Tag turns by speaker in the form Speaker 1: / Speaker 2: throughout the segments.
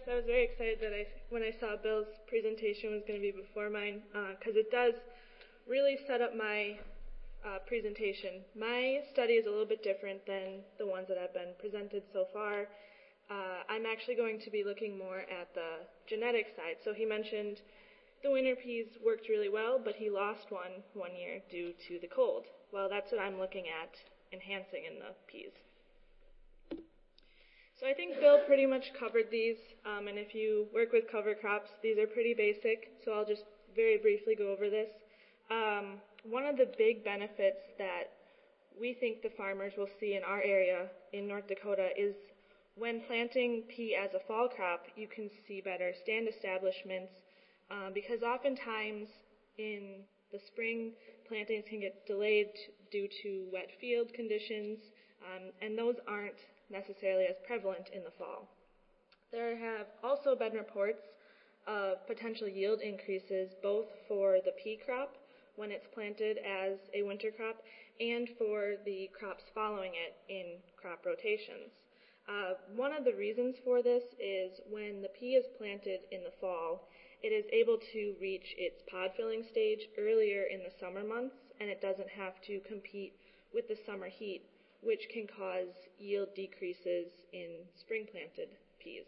Speaker 1: Yes, I was very excited that when I saw Bill's presentation was going to be before mine, because it does really set up my presentation. My study is a little bit different than the ones that have been presented so far. I'm actually going to be looking more at the genetic side. So he mentioned the winter peas worked really well, but he lost one year due to the cold. Well, that's what I'm looking at enhancing in the peas. So I think Bill pretty much covered these, and if you work with cover crops, these are pretty basic, so I'll just very briefly go over this. One of the big benefits that we think the farmers will see in our area in North Dakota is when planting pea as a fall crop, you can see better stand establishments, because oftentimes in the spring, plantings can get delayed due to wet field conditions, and those aren't necessarily as prevalent in the fall. There have also been reports of potential yield increases both for the pea crop when it's planted as a winter crop and for the crops following it in crop rotations. One of the reasons for this is when the pea is planted in the fall, it is able to reach its pod filling stage earlier in the summer months, and it doesn't have to compete with the summer heat, which can cause yield decreases in spring planted peas.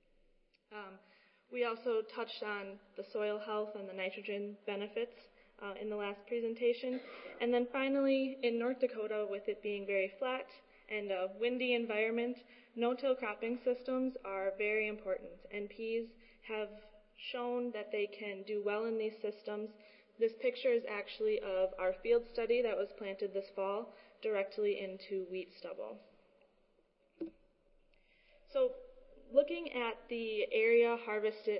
Speaker 1: We also touched on the soil health and the nitrogen benefits in the last presentation. And then finally, in North Dakota, with it being very flat and a windy environment, no-till cropping systems are very important, and peas have shown that they can do well in these systems. This picture is actually of our field study that was planted this fall directly into wheat stubble. So looking at the area harvested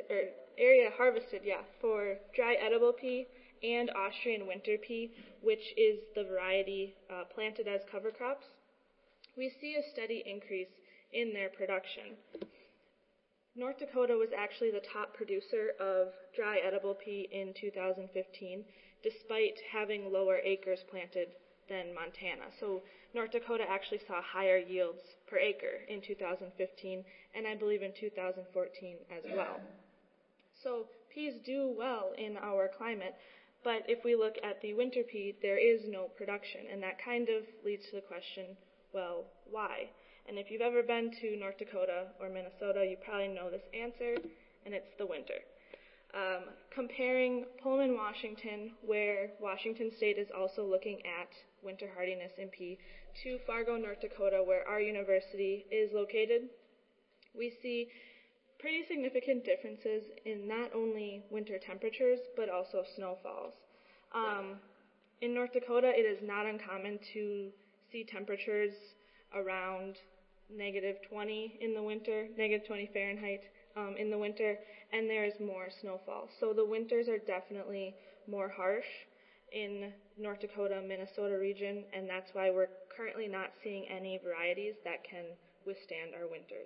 Speaker 1: for dry edible pea and Austrian winter pea, which is the variety planted as cover crops, we see a steady increase in their production. North Dakota was actually the top producer of dry edible pea in 2015, despite having lower acres planted than Montana. So North Dakota actually saw higher yields per acre in 2015, and I believe in 2014 as well. So peas do well in our climate, but if we look at the winter pea, there is no production, and that kind of leads to the question, well, why? And if you've ever been to North Dakota or Minnesota, you probably know this answer, and it's the winter. Comparing Pullman, Washington, where Washington State is also looking at winter hardiness in pea, to Fargo, North Dakota, where our university is located, we see pretty significant differences in not only winter temperatures, but also snowfalls. In North Dakota, it is not uncommon to see temperatures around -20 in the winter, -20 Fahrenheit in the winter, and there's more snowfall. So the winters are definitely more harsh in North Dakota, Minnesota region, and that's why we're currently not seeing any varieties that can withstand our winters.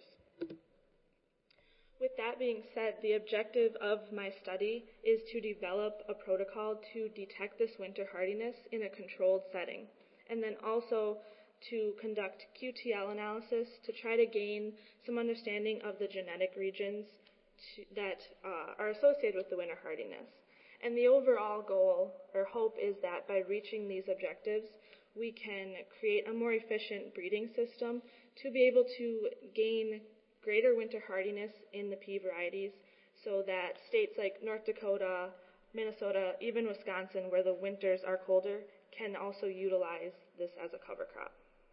Speaker 1: With that being said, the objective of my study is to develop a protocol to detect this winter hardiness in a controlled setting, and then also to conduct QTL analysis to try to gain some understanding of the genetic regions that are associated with the winter hardiness. And the overall goal or hope is that by reaching these objectives, we can create a more efficient breeding system to be able to gain greater winter hardiness in the pea varieties so that states like North Dakota, Minnesota, even Wisconsin, where the winters are colder, can also utilize this as a cover crop.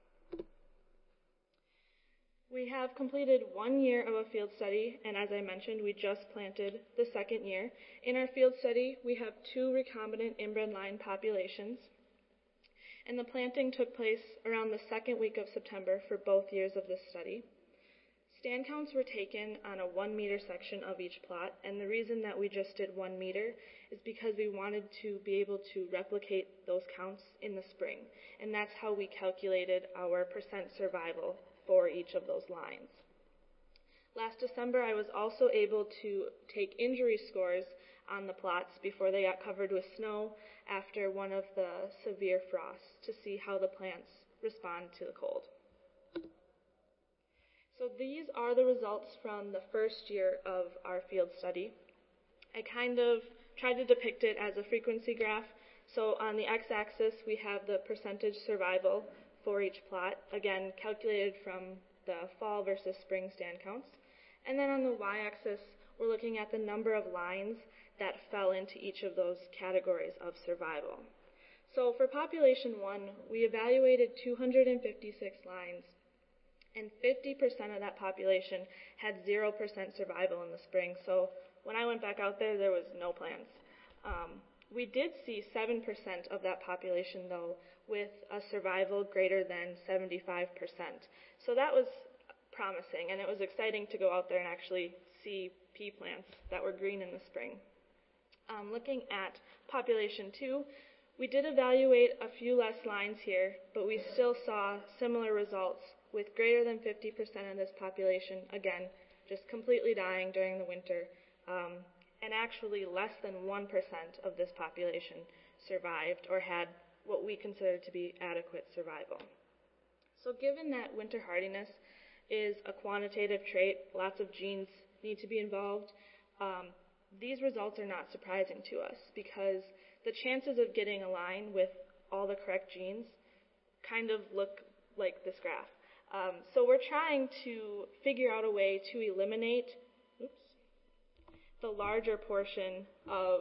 Speaker 1: We have completed 1 year of a field study, and as I mentioned, we just planted the second year. In our field study, we have 2 recombinant inbred line populations, and the planting took place around the second week of September for both years of this study. Stand counts were taken on a 1 meter section of each plot, and the reason that we just did 1 meter is because we wanted to be able to replicate those counts in the spring, and that's how we calculated our percent survival for each of those lines. Last December, I was also able to take injury scores on the plots before they got covered with snow after one of the severe frosts to see how the plants respond to the cold. So these are the results from the first year of our field study. I kind of tried to depict it as a frequency graph. So on the x-axis, we have the percentage survival for each plot, again, calculated from the fall versus spring stand counts. And then on the y-axis, we're looking at the number of lines that fell into each of those categories of survival. So for population 1, we evaluated 256 lines, and 50% of that population had 0% survival in the spring. So when I went back out there, there was no plants. We did see 7% of that population, though, with a survival greater than 75%. So that was promising, and it was exciting to go out there and actually see pea plants that were green in the spring. Looking at population 2, we did evaluate a few less lines here, but we still saw similar results with greater than 50% of this population, again, just completely dying during the winter, and actually less than 1% of this population survived or had what we consider to be adequate survival. So given that winter hardiness is a quantitative trait, lots of genes need to be involved, these results are not surprising to us because the chances of getting a line with all the correct genes kind of look like this graph. So we're trying to figure out a way to eliminate the larger portion of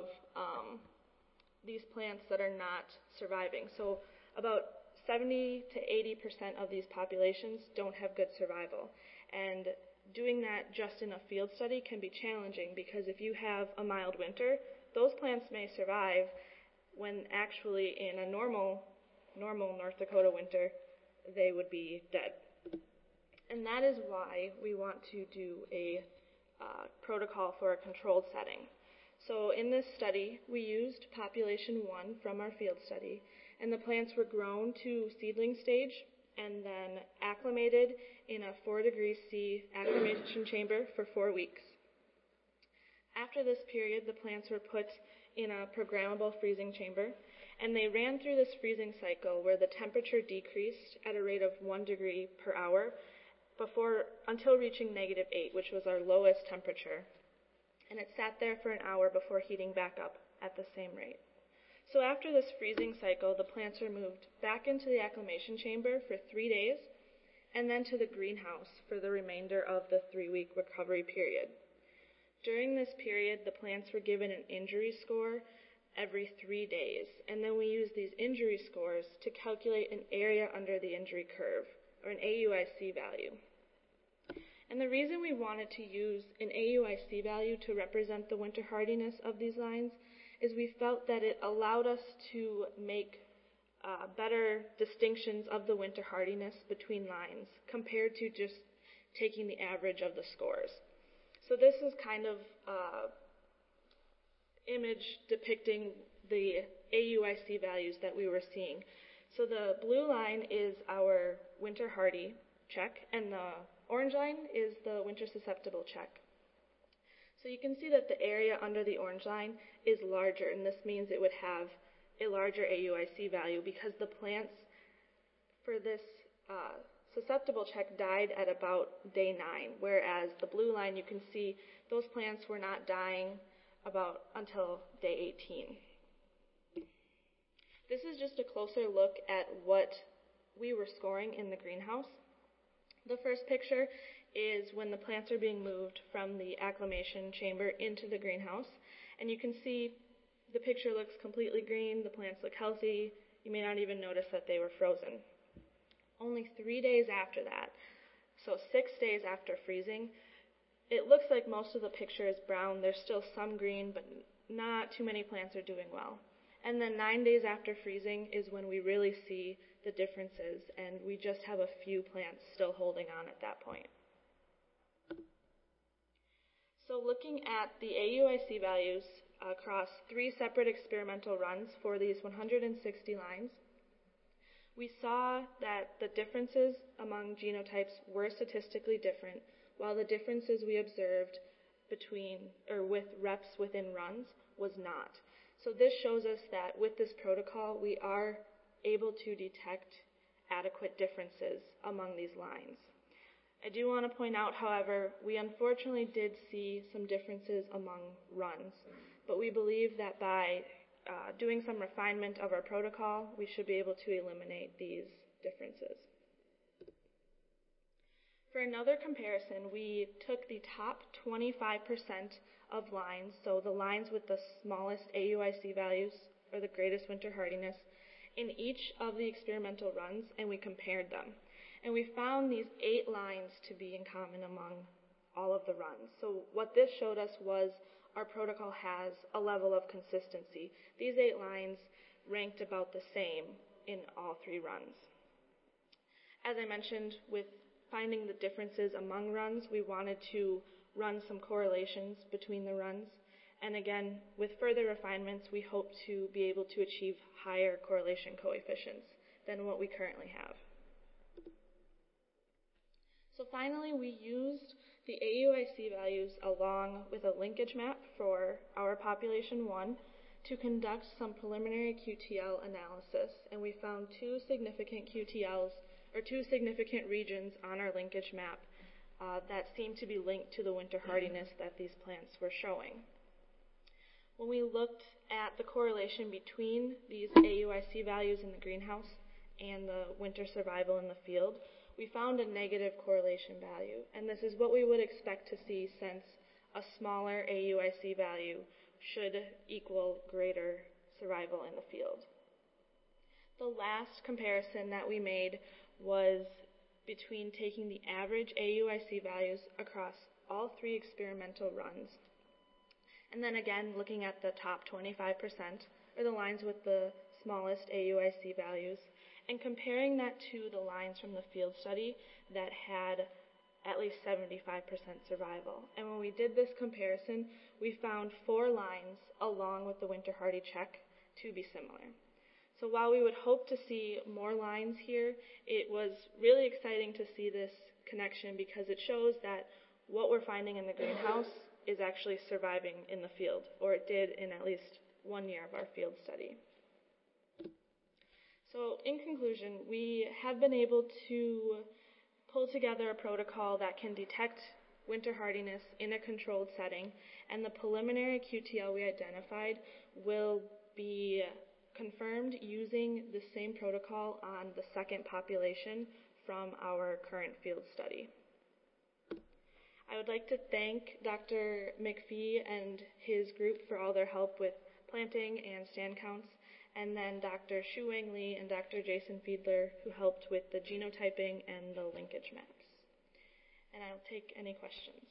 Speaker 1: these plants that are not surviving. So about 70 to 80% of these populations don't have good survival. And doing that just in a field study can be challenging because if you have a mild winter, those plants may survive when actually in a normal North Dakota winter, they would be dead. And that is why we want to do a protocol for a controlled setting. So in this study, we used population 1 from our field study, and the plants were grown to seedling stage and then acclimated in a 4°C acclimation chamber for 4 weeks. After this period, the plants were put in a programmable freezing chamber, and they ran through this freezing cycle where the temperature decreased at a rate of 1 degree per hour until reaching -8, which was our lowest temperature. And it sat there for an hour before heating back up at the same rate. So after this freezing cycle, the plants were moved back into the acclimation chamber for 3 days, and then to the greenhouse for the remainder of the 3-week recovery period. During this period, the plants were given an injury score every 3 days, and then we used these injury scores to calculate an area under the injury curve, or an AUIC value. And the reason we wanted to use an AUIC value to represent the winter hardiness of these lines is we felt that it allowed us to make better distinctions of the winter hardiness between lines compared to just taking the average of the scores. So this is kind of image depicting the AUIC values that we were seeing. So the blue line is our winter hardy check, and the orange line is the winter susceptible check. So you can see that the area under the orange line is larger, and this means it would have a larger AUIC value because the plants for this susceptible check died at about day 9, whereas the blue line, you can see those plants were not dying until day 18. This is just a closer look at what we were scoring in the greenhouse. The first picture is when the plants are being moved from the acclimation chamber into the greenhouse, and you can see the picture looks completely green, the plants look healthy, you may not even notice that they were frozen. Only 3 days after that, so 6 days after freezing, it looks like most of the picture is brown. There's still some green, but not too many plants are doing well. And then 9 days after freezing is when we really see the differences, and we just have a few plants still holding on at that point. So looking at the AUIC values across 3 separate experimental runs for these 160 lines, we saw that the differences among genotypes were statistically different, while the differences we observed with reps within runs was not. So this shows us that with this protocol, we are able to detect adequate differences among these lines. I do want to point out, however, we unfortunately did see some differences among runs, but we believe that by doing some refinement of our protocol, we should be able to eliminate these differences. For another comparison, we took the top 25% of lines, so the lines with the smallest AUIC values or the greatest winter hardiness, in each of the experimental runs, and we compared them. And we found these 8 lines to be in common among all of the runs. So what this showed us was our protocol has a level of consistency. These 8 lines ranked about the same in all 3 runs. As I mentioned, with finding the differences among runs, we wanted to run some correlations between the runs. And again, with further refinements, we hope to be able to achieve higher correlation coefficients than what we currently have. So finally, we used the AUIC values along with a linkage map for our population 1 to conduct some preliminary QTL analysis, and we found 2 significant QTLs, or 2 significant regions on our linkage map that seemed to be linked to the winter hardiness that these plants were showing. When we looked at the correlation between these AUIC values in the greenhouse and the winter survival in the field, we found a negative correlation value, and this is what we would expect to see since a smaller AUIC value should equal greater survival in the field. The last comparison that we made was between taking the average AUIC values across all 3 experimental runs, and then again looking at the top 25%, or the lines with the smallest AUIC values, and comparing that to the lines from the field study that had at least 75% survival. And when we did this comparison, we found 4 lines along with the winter hardy check to be similar. So while we would hope to see more lines here, it was really exciting to see this connection because it shows that what we're finding in the greenhouse is actually surviving in the field, or it did in at least 1 year of our field study. So in conclusion, we have been able to pull together a protocol that can detect winter hardiness in a controlled setting, and the preliminary QTL we identified will be confirmed using the same protocol on the second population from our current field study. I would like to thank Dr. McPhee and his group for all their help with planting and stand counts, and then Dr. Shu Wang Lee and Dr. Jason Fiedler, who helped with the genotyping and the linkage maps. And I'll take any questions.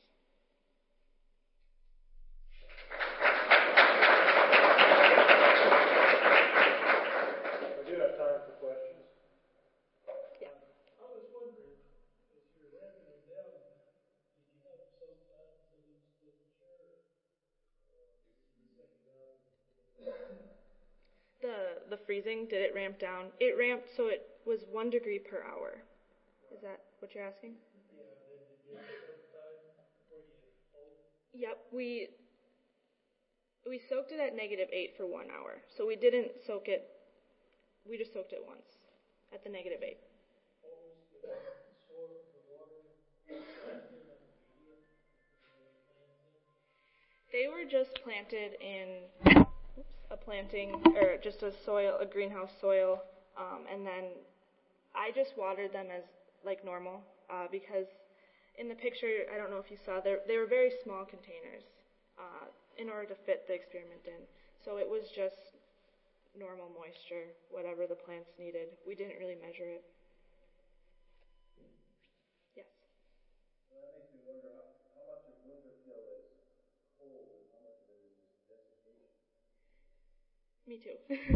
Speaker 2: We do have time for questions.
Speaker 1: Yeah.
Speaker 3: I was wondering, as you're ramping them down, did you have some time for them to mature, or in the second round?
Speaker 1: The freezing, did it ramp down? It ramped, so it was 1 degree per hour. Is that what you're asking?
Speaker 3: Yeah, and then did you have some time before you hold?
Speaker 1: Yep, we soaked it at -8 for 1 hour. So we didn't soak it, we just soaked it once at the -8.
Speaker 3: What was the soil, the water, in the medium, when you planted?
Speaker 1: They were just planted in a planting, or just a greenhouse soil, and then I just watered them as like normal, because in the picture, I don't know if you saw, they were very small containers in order to fit the experiment in. So it was just normal moisture, whatever the plants needed. We didn't really measure it. Yes?
Speaker 2: So that makes me wonder how much of winter kill is cold and how much of it is just desiccation?
Speaker 1: Me too.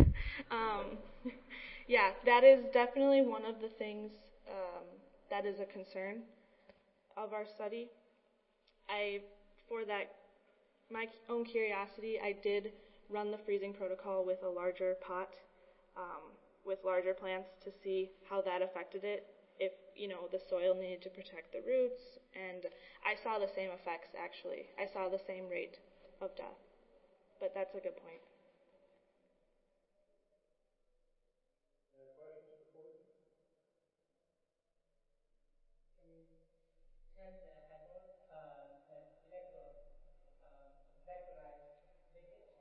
Speaker 1: Yeah, that is definitely one of the things that is a concern of our study. For my own curiosity, I did run the freezing protocol with a larger pot, with larger plants to see how that affected it, if, the soil needed to protect the roots, and I saw the same effects, actually. I saw the same rate of death, but that's a good point.
Speaker 3: Questions before?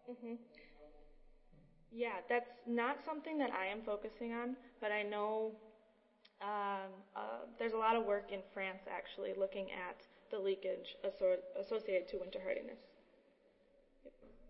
Speaker 1: Hmm. Yeah, that's not something that I am focusing on, but I know there's a lot of work in France actually looking at the leakage associated to winter hardiness.